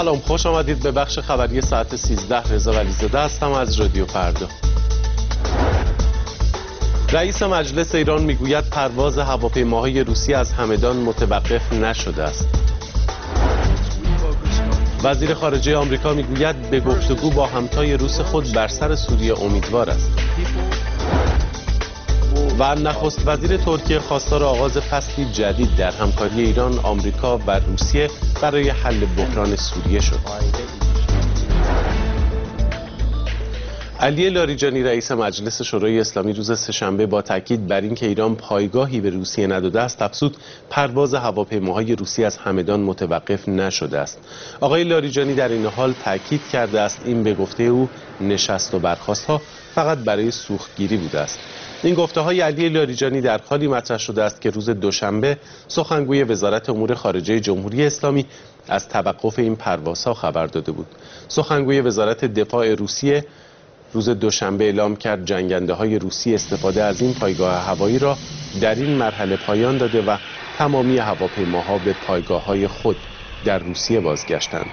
سلام، خوش آمدید به بخش خبری ساعت 13. رضا ولیزاده هستم از رادیو فردا. رئیس مجلس ایران میگوید پرواز هواپیماهای روسی از همدان متوقف نشده است. وزیر خارجه آمریکا میگوید به گفتگو با همتای روس خود بر سر سوریه امیدوار است. و نخست وزیر ترکیه خواستار آغاز فصلی جدید در همکاری ایران، آمریکا و روسیه برای حل بحران سوریه شد. علی لاریجانی رئیس مجلس شورای اسلامی روز سه‌شنبه با تاکید بر اینکه ایران پایگاهی به روسیه نداده است، افزود پرواز هواپیماهای روسی از همدان متوقف نشده است. آقای لاریجانی در این حال تاکید کرده است این به گفته او نشست و برخاست‌ها فقط برای سوختگیری بوده است. این گفته‌های علی لاریجانی در حالی مطرح شده است که روز دوشنبه سخنگوی وزارت امور خارجه جمهوری اسلامی از توقف این پروازها خبر داده بود. سخنگوی وزارت دفاع روسیه روز دوشنبه اعلام کرد جنگنده‌های روسی استفاده از این پایگاه هوایی را در این مرحله پایان داده و تمامی هواپیماها به پایگاه‌های خود در روسیه بازگشتند.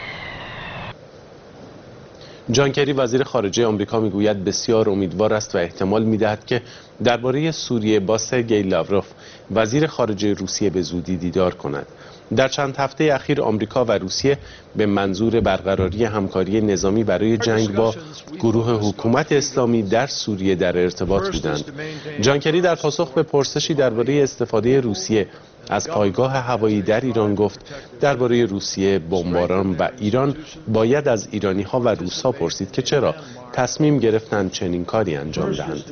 جان کری وزیر خارجه آمریکا میگوید بسیار امیدوار است و احتمال میدهد که درباره سوریه با سرگئی لاوروف وزیر خارجه روسیه به زودی دیدار کند. در چند هفته اخیر آمریکا و روسیه به منظور برقراری همکاری نظامی برای جنگ با گروه حکومت اسلامی در سوریه در ارتباط بودند. جان کری در پاسخ به پرسشی درباره استفاده روسیه از پایگاه هوایی در ایران گفت درباره روسیه بمباران و ایران باید از ایرانی‌ها و روس‌ها پرسید که چرا تصمیم گرفتند چنین کاری انجام دهند.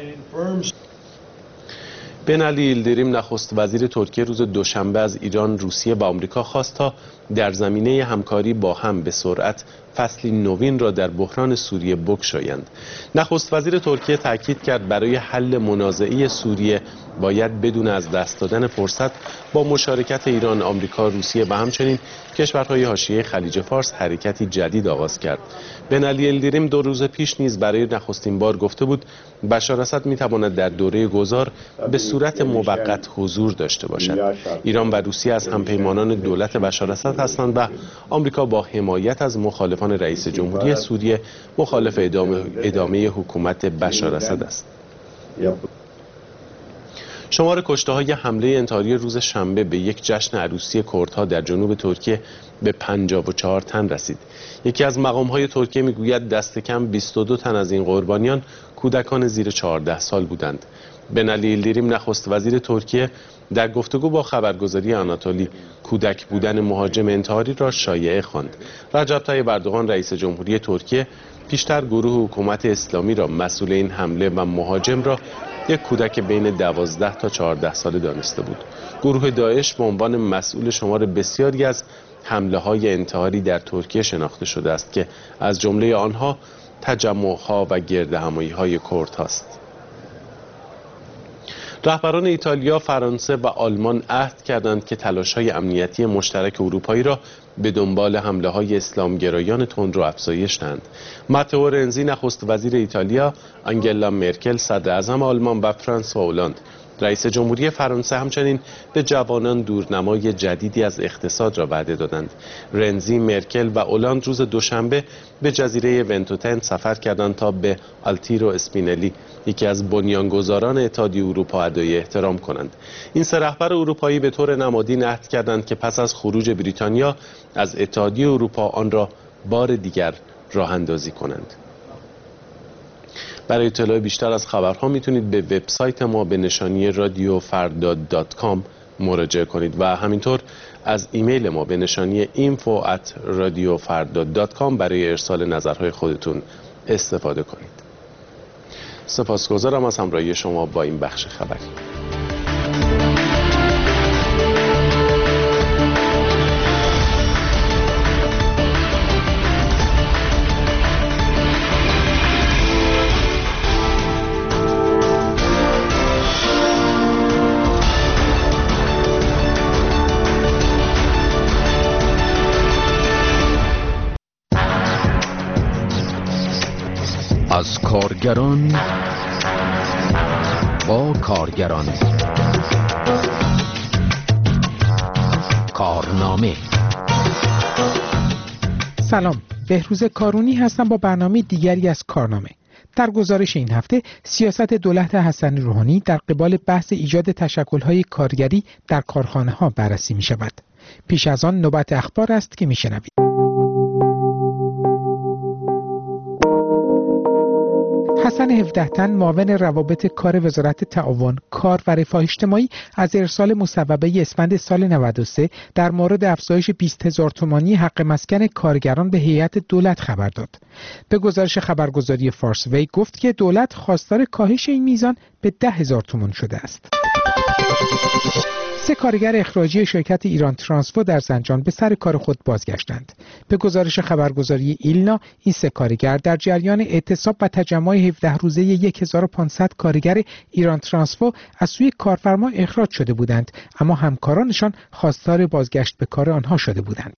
بن علی یلدریم نخست وزیر ترکیه روز دوشنبه از ایران، روسیه و آمریکا خواست تا در زمینه همکاری با هم به سرعت فصلی نوین را در بحران سوریه بگشایند. نخست وزیر ترکیه تاکید کرد برای حل منازعه سوریه باید بدون از دست دادن فرصت با مشارکت ایران، آمریکا، روسیه و همچنین کشورهای حاشیه خلیج فارس حرکتی جدید آغاز کرد. بن علی یلدریم 2 روز پیش نیز برای نخستین بار گفته بود بشار اسد میتواند در دوره گذار به صورت موقت حضور داشته باشد. ایران و روسیه از همپیمانان دولت بشار اسد هستند و آمریکا با حمایت از مخالفان رئیس جمهوری سوریه مخالف ادامه حکومت بشار اسد است. شمار کشته‌های حمله انتحاری روز شنبه به یک جشن عروسی کردها در جنوب ترکیه به 54 تن رسید. یکی از مقام‌های ترکیه میگوید دست کم 22 تن از این قربانیان کودکان زیر 14 سال بودند. بن علی یلدریم نخست وزیر ترکیه در گفتگو با خبرگزاری آناتولی کودک بودن مهاجم انتحاری را شایعه خواند. رجب طیب اردوغان رئیس جمهوری ترکیه پیشتر گروه حکومت اسلامی را مسئول این حمله و مهاجم را یک کودک بین 12 تا 14 ساله دانسته بود. گروه داعش به عنوان مسئول شمار بسیاری از حمله‌های انتحاری در ترکیه شناخته شده است که از جمله آنها تجمع‌ها و گردهمایی‌های کردهاست. رهبران ایتالیا، فرانسه و آلمان عهد کردند که تلاش‌های امنیتی مشترک اروپایی را به دنبال حمله‌های اسلامگرایان تندرو افزایش دهند. ماتئو رنزی نخست وزیر ایتالیا، آنگلا مرکل صدر اعظم آلمان و فرانسوا هولند رئیس جمهوری فرانسه همچنین به جوانان دورنمای جدیدی از اقتصاد را وعده دادند. رنزی، مرکل و هولند روز دوشنبه به جزیره ونتوتن سفر کردند تا به آلتیرو اسپینلی، یکی از بنیانگذاران اتحادیه اروپا، ادای احترام کنند. این سه رهبر اروپایی به طور نمادین عهد کردند که پس از خروج بریتانیا از اتحادیه اروپا آن را بار دیگر راه اندازی کنند. برای اطلاع بیشتر از خبرها میتونید به وبسایت ما به نشانی radiofarda.com مراجعه کنید و همینطور از ایمیل ما به نشانی info@radiofarda.com برای ارسال نظرهای خودتون استفاده کنید. سپاسگزارم از همراهی شما با این بخش خبری. از کارگران با کارگران، کارنامه سلام، بهروز کارونی هستم با برنامه دیگری از کارنامه. در گزارش این هفته سیاست دولت حسن روحانی در قبال بحث ایجاد تشکل‌های کارگری در کارخانه‌ها بررسی می‌شود. پیش از آن نوبت اخبار است که می‌شنوید. حسن 17 تن معاون روابط کار وزارت تعاون، کار و رفاه اجتماعی از ارسال مصوبه اسفند سال 93 در مورد افزایش 20,000 تومانی حق مسکن کارگران به هیئت دولت خبر داد. به گزارش خبرگزاری فارس وی گفت که دولت خواستار کاهش این میزان به 10,000 تومان شده است. 3 کارگر اخراجی شرکت ایران ترانسفو در زنجان به سر کار خود بازگشتند. به گزارش خبرگزاری ایلنا، این 3 کارگر در جریان اعتصاب و تجمع 17 روزه 1500 کارگر ایران ترانسفو از سوی کارفرما اخراج شده بودند، اما همکارانشان خواستار بازگشت به کار آنها شده بودند.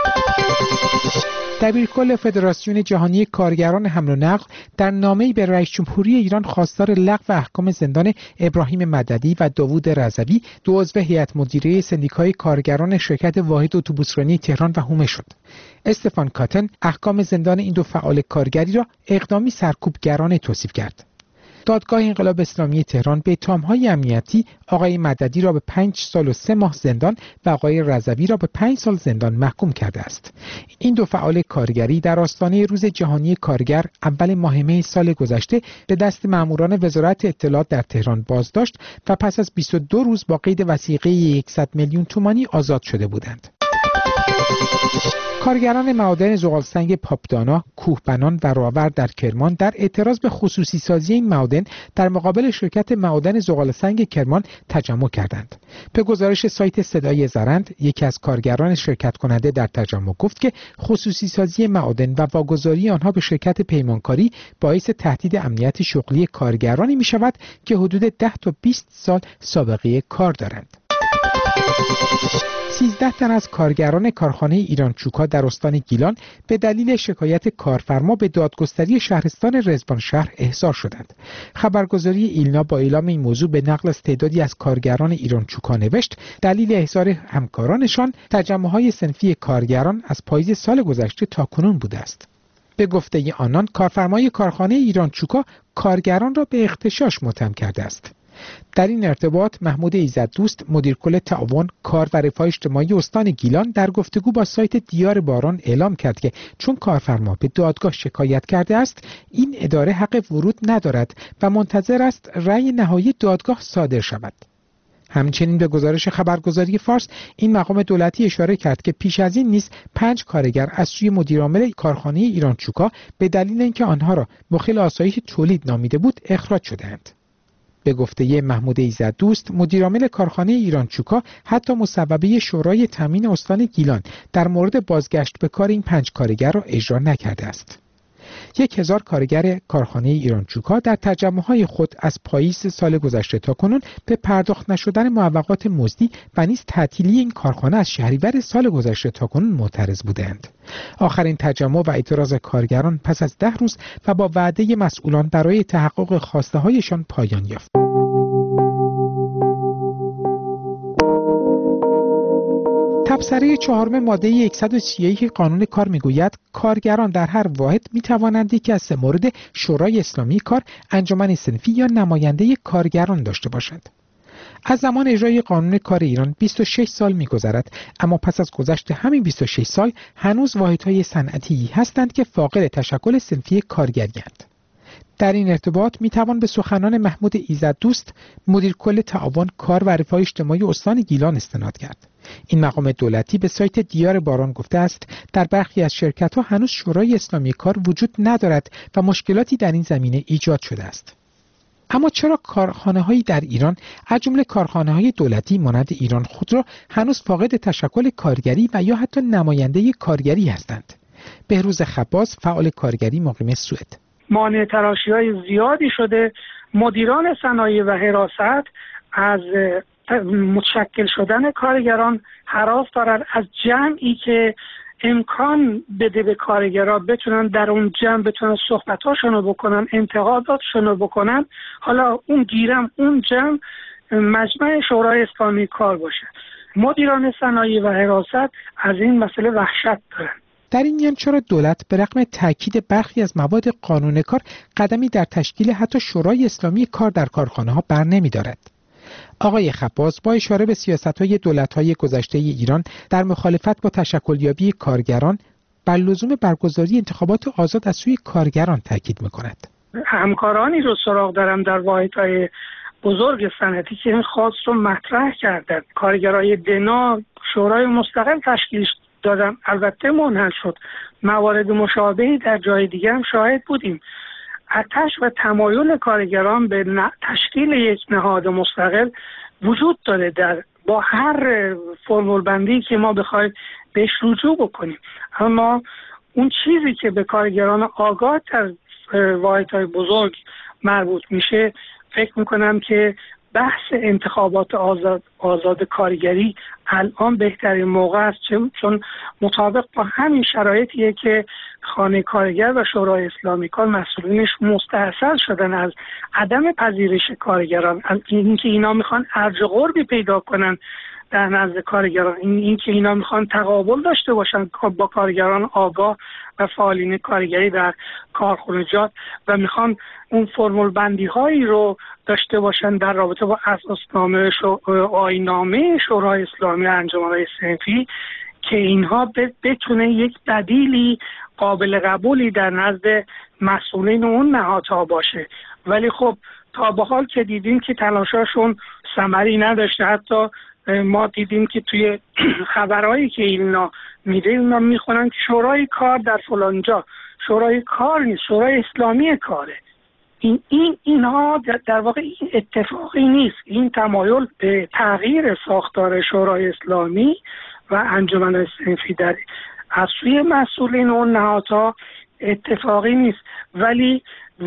دبیرکل فدراسیون جهانی کارگران حمل و نقل در نامه‌ای به رئیس جمهوری ایران خواستار لغو احکام زندان ابراهیم مددی و داوود رضوی، 2 عضو هیئت مدیره سندیکای کارگران شرکت واحد اتوبوسرانی تهران و حومه شد. استفان کاتن احکام زندان این 2 فعال کارگری را اقدامی سرکوبگرانه توصیف کرد. دادگاه انقلاب اسلامی تهران به اتهام‌های امنیتی آقای مددی را به 5 سال و 3 ماه زندان و آقای رضوی را به 5 سال زندان محکوم کرده است. این 2 فعال کارگری در آستانه روز جهانی کارگر اول ماه می سال گذشته به دست ماموران وزارت اطلاعات در تهران بازداشت و پس از 22 روز با قید وثیقه 100 میلیون تومانی آزاد شده بودند. کارگران معادن زغالسنگ پاپدانا، کوهبنان و راور در کرمان در اعتراض به خصوصی سازی این معادن در مقابل شرکت معادن زغالسنگ کرمان تجمع کردند. به گزارش سایت صدای زرند، یکی از کارگران شرکت کننده در تجمع گفت که خصوصی سازی معادن و واگذاری آنها به شرکت پیمانکاری باعث تهدید امنیت شغلی کارگرانی می شود که حدود 10 تا 20 سال سابقه کار دارند. 13 تن از کارگران کارخانه ایران چوکا در استان گیلان به دلیل شکایت کارفرما به دادگستری شهرستان رضوان شهر احضار شدند. خبرگزاری ایلنا با اعلام این موضوع به نقل از تعدادی از کارگران ایران چوکا نوشت دلیل احضار همکارانشان تجمع‌های صنفی کارگران از پاییز سال گذشته تاکنون بوده است. به گفته آنان کارفرمای کارخانه ایران چوکا کارگران را به اغتشاش متهم کرده است. در این ارتباط محمود ایزددوست مدیر کل تعاون، کار و رفاه اجتماعی استان گیلان در گفتگو با سایت دیار باران اعلام کرد که چون کارفرما به دادگاه شکایت کرده است، این اداره حق ورود ندارد و منتظر است رأی نهایی دادگاه صادر شود. همچنین به گزارش خبرگزاری فارس، این مقام دولتی اشاره کرد که پیش از این نیز 5 کارگر از سوی مدیرعامل کارخانه ایران چوکا به دلیل اینکه آنها را مخل آسایش تولید نامیده بود اخراج شدند. به گفته محمود ایزددوست مدیرعامل کارخانه ایران چوکا حتی مصوبه شورای تامین استان گیلان در مورد بازگشت به کار این 5 کارگر را اجرا نکرده است. 1000 کارگر کارخانه ایران چوکا در تجمع‌های خود از پاییز سال گذشته تا کنون به پرداخت نشدن معوقات مزدی و نیز تعطیلی این کارخانه از شهریور سال گذشته تا کنون معترض بودند. آخرین تجمع و اعتراض کارگران پس از 10 روز و با وعده مسئولان برای تحقق خواسته‌هایشان پایان یافت. تبصره 4 ماده 131 قانون کار میگوید کارگران در هر واحد میتوانند یکی از 3 مورد شورای اسلامی کار، انجمن صنفی یا نماینده کارگران داشته باشند. از زمان اجرای قانون کار ایران 26 سال می‌گذرد، اما پس از گذشت همین 26 سال هنوز واحدهای صنعتی هستند که فاقد تشکل صنفی کارگری‌اند. در این ارتباط میتوان به سخنان محمود ایزددوست مدیر کل تعاون، کار و رفاه اجتماعی استان گیلان استناد کرد. این مقام دولتی به سایت دیار باران گفته است در برخی از شرکت‌ها هنوز شورای اسلامی کار وجود ندارد و مشکلاتی در این زمینه ایجاد شده است. اما چرا کارخانه‌هایی در ایران از جمله کارخانه‌های دولتی مانند ایران خودرو هنوز فاقد تشکل کارگری و یا حتی نماینده کارگری هستند؟ بهروز خباز، فعال کارگری مقیم سوئد: مانع تراشی‌های زیادی شده. مدیران صنایع و حراست از متشکل شدن کارگران هراس دارن، از جمعی که امکان بده به کارگرها بتونن در اون جمع بتونن صحبتاشونو بکنن، انتقاداتشونو بکنن. حالا اون جمع مجمع شورای اسلامی کار باشه. مدیران صنایع و حراست از این مسئله وحشت دارن. در این میان چرا دولت به رغم تاکید برخی از مواد قانون کار قدمی در تشکیل حتی شورای اسلامی کار در کارخانه‌ها بر نمی‌دارد؟ آقای خباز با اشاره به سیاست‌های دولت‌های گذشته ایران در مخالفت با تشکلیابی کارگران بر لزوم برگزاری انتخابات آزاد از سوی کارگران تاکید می‌کند. همکارانی رو سراغ دارم در واحدهای بزرگ صنعتی که این خواست رو مطرح کردند. کارگرای دنا شورای مستقل تشکیل دادن، البته منحل شد. موارد مشابهی در جای دیگه هم شاهد بودیم. آتش و تمایل کارگران به تشکیل یک نهاد مستقل وجود داره با هر فرمول بندی که ما بخوایم بهش رجوع بکنیم. اما اون چیزی که به کارگران آگاه در واحدهای بزرگ مربوط میشه، فکر میکنم که بحث انتخابات آزاد کارگری الان بهترین موقع است، چون مطابق با همین شرایطیه که خانه کارگر و شورای اسلامی کار مسئولینش مستحصل شدن از عدم پذیرش کارگران، از اینکه اینا میخوان ارج و قربی پیدا کنن در نزد کارگران، اینکه اینا میخوان تقابل داشته باشن با کارگران آگاه و فعالین کارگری در کارخانجات و میخوان اون فرمول بندی هایی رو داشته باشن در رابطه با اساسنامه آیین‌نامه شورای اسلامی انجمن‌های صنفی که اینها بتونه یک بدیلی قابل قبولی در نزد مسئولین اون نهادها باشه. ولی خب تا به حال که دیدیم که تلاشاشون ثمری نداشته. حتی ما دیدیم که توی خبرهایی که اینا میده اینا میخونن که شورای کار در فلانجا، شورای کار نیست، شورای اسلامی کاره. اینها در واقع این اتفاقی نیست. این تمایل به تغییر ساختار شورای اسلامی و انجمن صنفی در از سوی مسئولین اون نهادها اتفاقی نیست، ولی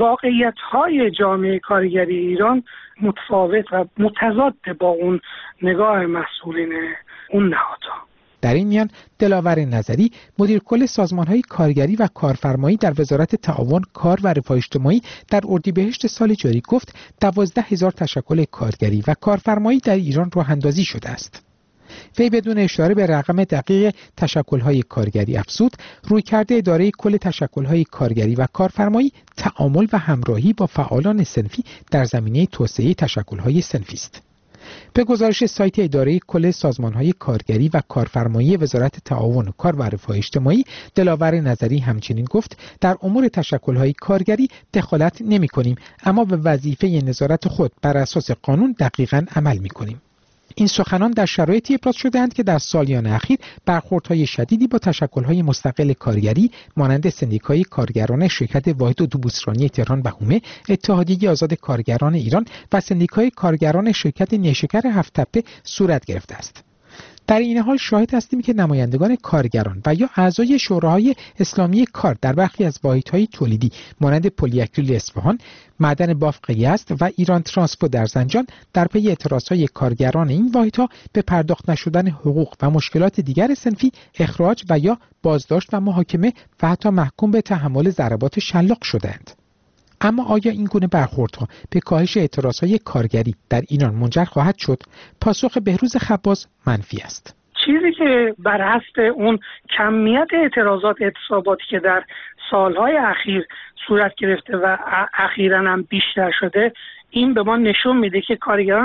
واقعیت‌های جامعه کارگری ایران متفاوت و متضاد با اون نگاه مسئولین اون نهادها. در این میان دلاور نظری مدیر کل سازمان‌های کارگری و کارفرمایی در وزارت تعاون کار و رفاه اجتماعی در اردیبهشت سال جاری گفت 12,000 تشکل کارگری و کارفرمایی در ایران راه‌اندازی شده است. وی بدون اشاره به رقم دقیق تشکل‌های کارگری افزود رویکرد اداره کل تشکل‌های کارگری و کارفرمایی تعامل و همراهی با فعالان صنفی در زمینه توسعه تشکل‌های صنفی است. به گزارش سایت اداره کل سازمان‌های کارگری و کارفرمایی وزارت تعاون کار و رفاه اجتماعی دلاور نظری همچنین گفت در امور تشکل‌های کارگری دخالت نمی‌کنیم، اما به وظیفه نظارت خود بر اساس قانون دقیقاً عمل می‌کنیم. این سخنان در شرایطی ابراز شده‌اند که در سالیان اخیر برخوردهای شدیدی با تشکل‌های مستقل کارگری مانند سندیکای کارگران شرکت واحد اتوبوسرانی تهران و هومه، اتحادیه آزاد کارگران ایران و سندیکای کارگران شرکت نیشکر هفت‌تپه صورت گرفته است. در این حال شاهد هستیم که نمایندگان کارگران و یا اعضای شوراهای اسلامی کار در برخی از واحدهای تولیدی مانند پلی‌اکریل اصفهان، معدن بافق یزد و ایران ترانسپو در زنجان در پی اعتراضهای کارگران این واحدها به پرداخت نشدن حقوق و مشکلات دیگر صنفی اخراج و یا بازداشت و محاکمه و حتی محکوم به تحمل ضربات شلاق شدند. اما آیا این گونه برخوردها به کاهش اعتراضهای کارگری در ایران منجر خواهد شد؟ پاسخ بهروز خباز منفی است. چیزی که بر حسب اون کمیت اعتراضات اعتصاباتی که در سالهای اخیر صورت گرفته و اخیراً هم بیشتر شده، این به ما نشون میده که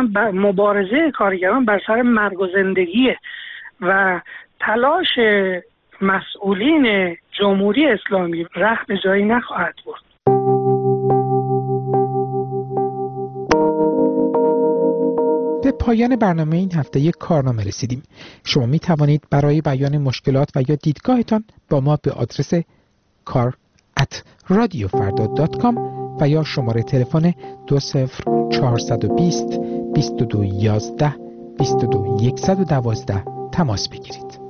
مبارزه کارگران بر سر مرگ و زندگیه و تلاش مسئولین جمهوری اسلامی ره به جایی نخواهد برد. به پایان برنامه این هفته یک کارنامه رسیدیم. شما می توانید برای بیان مشکلات و یا دیدگاهتان با ما به آدرس kar@radiofarda.com و یا شماره تلفن 20420 2211 22112 تماس بگیرید.